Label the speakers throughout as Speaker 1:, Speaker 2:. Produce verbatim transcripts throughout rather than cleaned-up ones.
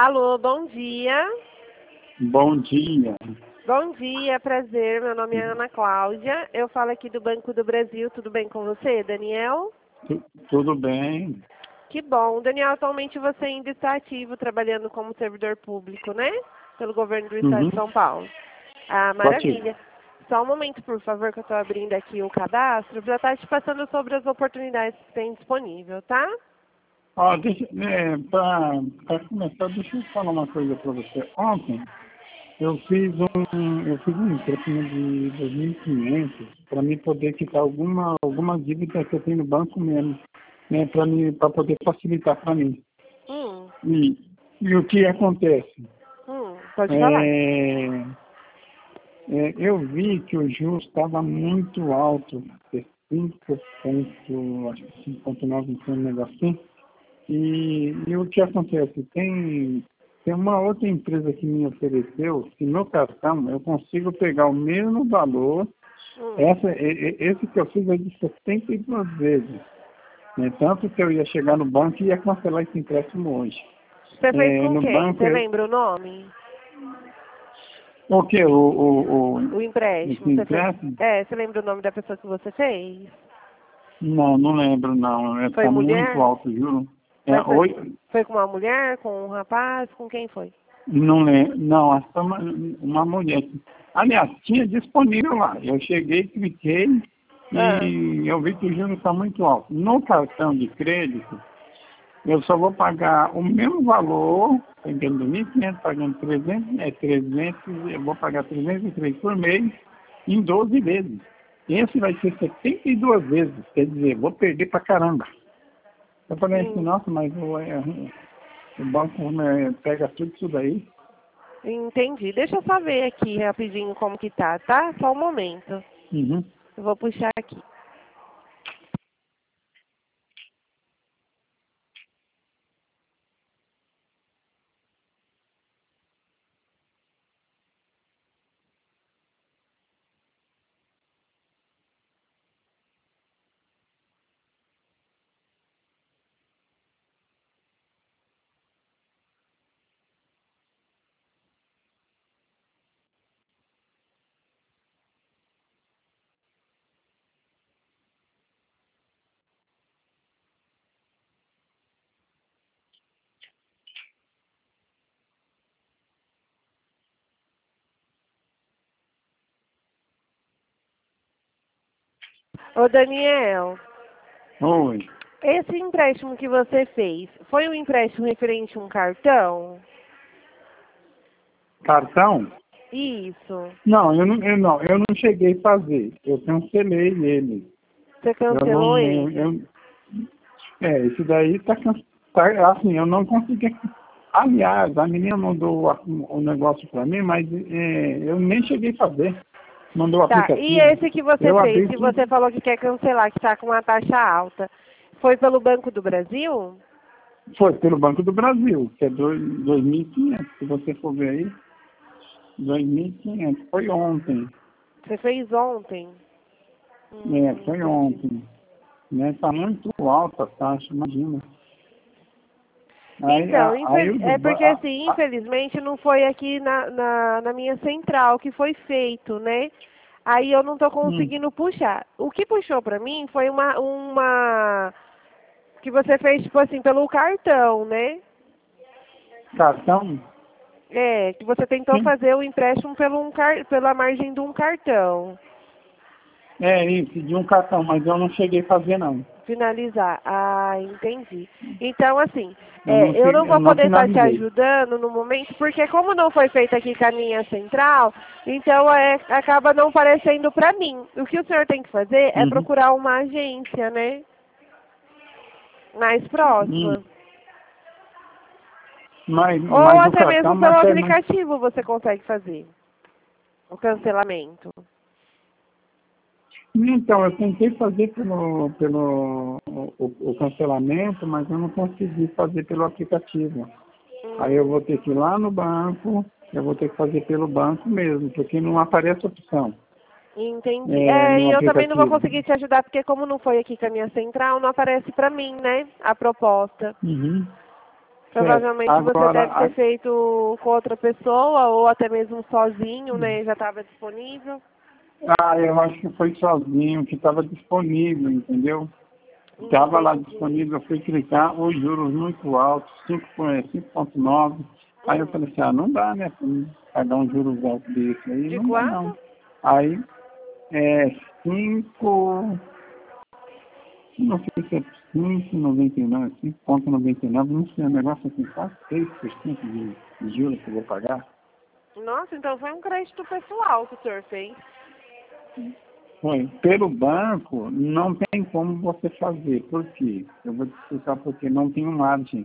Speaker 1: Alô, bom dia.
Speaker 2: Bom dia.
Speaker 1: Bom dia, prazer. Meu nome é Ana Cláudia. Eu falo aqui do Banco do Brasil. Tudo bem com você, Daniel?
Speaker 2: Tu- tudo bem?
Speaker 1: Que bom. Daniel, atualmente você ainda está ativo trabalhando como servidor público, né? Pelo governo do Estado
Speaker 2: Uhum.
Speaker 1: de São Paulo. Ah, maravilha. Só um momento, por favor, que eu estou abrindo aqui o cadastro para estar te passando sobre as oportunidades que tem disponível, tá?
Speaker 2: Ó, deixa, é, para começar, deixa eu falar uma coisa para você. Ontem eu fiz um, eu fiz um empréstimo de dois mil e quinhentos para mim poder quitar alguma, alguma dívida que eu tenho no banco mesmo, né, para mim, para poder facilitar para mim.
Speaker 1: Hum,
Speaker 2: E, e o que acontece?
Speaker 1: hum, pode falar.
Speaker 2: É, é, eu vi que o juros estava muito alto, cinco ponto, acho que cinco ponto nove, um negócio assim. E, e o que acontece? Tem, tem uma outra empresa que me ofereceu que no cartão eu consigo pegar o mesmo valor.
Speaker 1: Hum,
Speaker 2: Essa, e- e- esse que eu fiz é de setenta e duas vezes. Né? Tanto que eu ia chegar no banco e ia cancelar esse empréstimo hoje.
Speaker 1: Você fez
Speaker 2: É,
Speaker 1: com
Speaker 2: no
Speaker 1: quem?
Speaker 2: banco,
Speaker 1: Você
Speaker 2: eu,
Speaker 1: lembra o nome?
Speaker 2: o que? O, o, o,
Speaker 1: O
Speaker 2: esse
Speaker 1: empréstimo. Você fez...
Speaker 2: empréstimo?
Speaker 1: É, você lembra o nome da pessoa que você fez?
Speaker 2: Não, não lembro não.
Speaker 1: Foi
Speaker 2: Está muito
Speaker 1: mulher?
Speaker 2: alto, juro. É,
Speaker 1: Mas foi,
Speaker 2: oi,
Speaker 1: foi com uma mulher, com um rapaz, com quem foi?
Speaker 2: Não lembro, não, acho que foi uma, uma mulher. Aliás, tinha disponível lá. Eu cheguei, cliquei
Speaker 1: Ah,
Speaker 2: e eu vi que o juro está muito alto. No cartão de crédito, eu só vou pagar o mesmo valor, pagando mil e quinhentos, pagando trezentos, é trezentos, eu vou pagar trezentos e três por mês em doze vezes. Esse vai ser setenta e duas vezes, quer dizer, vou perder pra caramba. Eu falei assim,
Speaker 1: hum,
Speaker 2: nossa, mas o, é, o banco né, pega tudo isso daí.
Speaker 1: entendi. Deixa eu só ver aqui rapidinho como que tá, tá? Só um momento.
Speaker 2: Uhum.
Speaker 1: Eu vou puxar aqui. Ô, Daniel,
Speaker 2: Oi.
Speaker 1: esse empréstimo que você fez, foi um empréstimo referente a um cartão?
Speaker 2: Cartão?
Speaker 1: Isso.
Speaker 2: Não, eu não, eu não, eu não cheguei a fazer. Eu cancelei ele.
Speaker 1: Você
Speaker 2: Eu
Speaker 1: cancelou
Speaker 2: não, eu,
Speaker 1: ele?
Speaker 2: eu- é, esse daí tá, can- tá assim, eu não consegui. Aliás, a menina mandou o, o negócio para mim, mas é, eu nem cheguei a fazer. Mandou o
Speaker 1: Tá, e
Speaker 2: aplicativo.
Speaker 1: esse que você
Speaker 2: Eu
Speaker 1: fez,
Speaker 2: abri
Speaker 1: que
Speaker 2: tudo.
Speaker 1: você falou que quer cancelar, que está com uma taxa alta, foi pelo Banco do Brasil?
Speaker 2: Foi pelo Banco do Brasil, que é dois mil e quinhentos. Se você for ver aí, dois mil e quinhentos. Foi ontem.
Speaker 1: Você fez ontem?
Speaker 2: É,
Speaker 1: Hum,
Speaker 2: foi
Speaker 1: entendi.
Speaker 2: ontem. Né? Tá muito alta a taxa, imagina. Aí,
Speaker 1: Então,
Speaker 2: a- aí
Speaker 1: infel-
Speaker 2: o do
Speaker 1: é
Speaker 2: ba-
Speaker 1: porque
Speaker 2: a-
Speaker 1: assim,
Speaker 2: a-
Speaker 1: infelizmente não foi aqui na, na, na minha central que foi feito, né? Aí eu não tô
Speaker 2: hum,
Speaker 1: conseguindo puxar. O que puxou pra mim foi uma, uma que você fez, tipo assim, pelo cartão, né?
Speaker 2: cartão,
Speaker 1: É, que você tentou
Speaker 2: sim.
Speaker 1: fazer o empréstimo pelo um car pela margem de um cartão.
Speaker 2: É isso, de um cartão, mas eu não cheguei a fazer não.
Speaker 1: Finalizar. Ah, entendi. Então, assim,
Speaker 2: Eu
Speaker 1: é,
Speaker 2: não
Speaker 1: eu não
Speaker 2: cheguei, eu
Speaker 1: vou
Speaker 2: não
Speaker 1: poder estar te
Speaker 2: finalizei.
Speaker 1: ajudando no momento, porque como não foi feito aqui com a linha central, então é, acaba não aparecendo para mim. O que o senhor tem que fazer é
Speaker 2: Uhum.
Speaker 1: procurar uma agência, né? Mais
Speaker 2: Hum.
Speaker 1: próxima.
Speaker 2: Mas,
Speaker 1: Ou
Speaker 2: mas o
Speaker 1: até
Speaker 2: cartão,
Speaker 1: mesmo pelo
Speaker 2: mas, é, mas
Speaker 1: aplicativo você consegue fazer o cancelamento.
Speaker 2: então, eu tentei fazer pelo, pelo o, o cancelamento, mas eu não consegui fazer pelo aplicativo. Aí eu
Speaker 1: Hum.
Speaker 2: vou ter que ir lá no banco, eu vou ter que fazer pelo banco mesmo, porque não aparece opção
Speaker 1: Entendi.
Speaker 2: é,
Speaker 1: É,
Speaker 2: no
Speaker 1: e eu também não vou
Speaker 2: aplicativo.
Speaker 1: conseguir te ajudar, porque como não foi aqui com a minha central, não aparece para mim, né? A proposta.
Speaker 2: Uhum.
Speaker 1: Provavelmente
Speaker 2: Agora,
Speaker 1: você deve ter
Speaker 2: a...
Speaker 1: feito com outra pessoa ou até mesmo sozinho, né? Já estava disponível.
Speaker 2: Ah, eu acho que foi sozinho, que estava disponível, entendeu? Estava lá disponível, eu fui clicar, os juros muito altos, cinco vírgula nove. Aí eu falei assim, ah, não dá, né? Pra mim pagar um juros alto desse aí,
Speaker 1: De
Speaker 2: não dá
Speaker 1: quanto?
Speaker 2: não. Aí, é cinco, não sei se é cinco vírgula noventa e nove, cinco vírgula noventa e nove, não sei, é um negócio assim, quase seis por cento de, de juros que eu vou pagar.
Speaker 1: Nossa, então foi um crédito pessoal que o senhor fez.
Speaker 2: Foi. Pelo banco, não tem como você fazer. Por quê? Eu vou te explicar porque não tenho margem.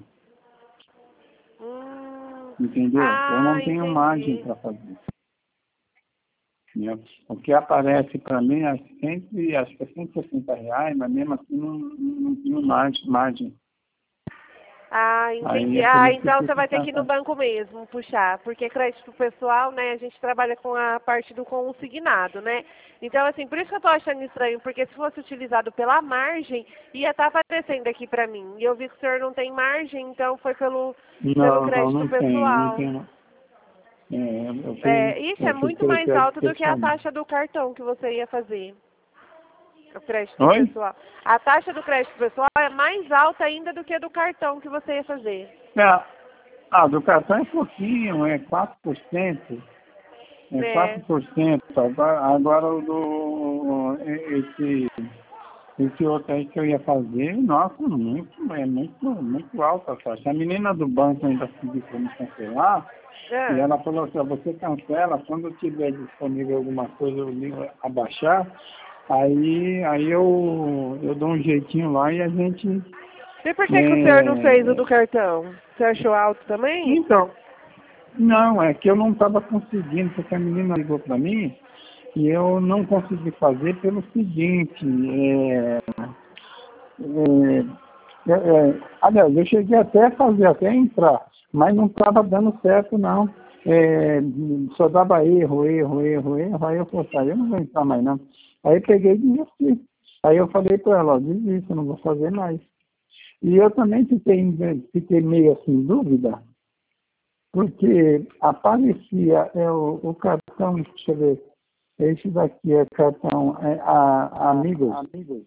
Speaker 1: Hum.
Speaker 2: Entendeu? Eu
Speaker 1: Ah,
Speaker 2: não tenho margem
Speaker 1: entendi.
Speaker 2: para fazer. Entendeu? O que aparece para mim é sempre, acho que é cento e sessenta reais, mas mesmo assim não, não tenho margem. margem.
Speaker 1: Ah,
Speaker 2: Aí
Speaker 1: entendi.
Speaker 2: é por
Speaker 1: Ah,
Speaker 2: isso que eu
Speaker 1: então você
Speaker 2: fico
Speaker 1: vai ter que ir no
Speaker 2: pensando.
Speaker 1: banco mesmo puxar, porque crédito pessoal, né, a gente trabalha com a parte do consignado, né? Então, assim, por isso que eu tô achando estranho, porque se fosse utilizado pela margem, ia estar aparecendo aqui pra mim. E eu vi que o senhor não tem margem, então foi pelo, pelo
Speaker 2: Não, não,
Speaker 1: crédito
Speaker 2: não tem, não
Speaker 1: pessoal.
Speaker 2: tem. É, eu fiz,
Speaker 1: É, isso é
Speaker 2: eu fiz
Speaker 1: muito
Speaker 2: pelo
Speaker 1: mais
Speaker 2: crédito
Speaker 1: alto do que a
Speaker 2: pessoal.
Speaker 1: taxa do cartão que você ia fazer. O crédito
Speaker 2: Oi?
Speaker 1: pessoal. A taxa do crédito pessoal é mais alta ainda do que a do cartão que você ia fazer.
Speaker 2: É, ah, do cartão é pouquinho, é quatro por cento. É
Speaker 1: É.
Speaker 2: quatro por cento. Agora, agora o do, esse, esse outro aí que eu ia fazer, nossa, muito, é muito, muito alta a taxa. A menina do banco ainda pediu para me cancelar, e
Speaker 1: É.
Speaker 2: ela falou assim, ó, você cancela, quando tiver disponível alguma coisa, eu ligo abaixar, aí, aí eu, eu dou um jeitinho lá e a gente...
Speaker 1: E por que, que o senhor não fez o
Speaker 2: É,
Speaker 1: do cartão? Você achou alto também?
Speaker 2: então, não, é que eu não estava conseguindo, porque a menina ligou para mim e eu não consegui fazer pelo seguinte, é, é, é, é, aliás, eu cheguei até a fazer, até entrar, mas não estava dando certo não. É, só dava erro, erro, erro, erro, aí eu falei, ah, eu não vou entrar mais não. Aí eu peguei e desisti. Aí eu falei para ela, ó, desisto, eu não vou fazer mais. E eu também fiquei, fiquei meio assim, em dúvida, porque aparecia é, o, o cartão, deixa eu ver, esse daqui é cartão é, a, Amigos.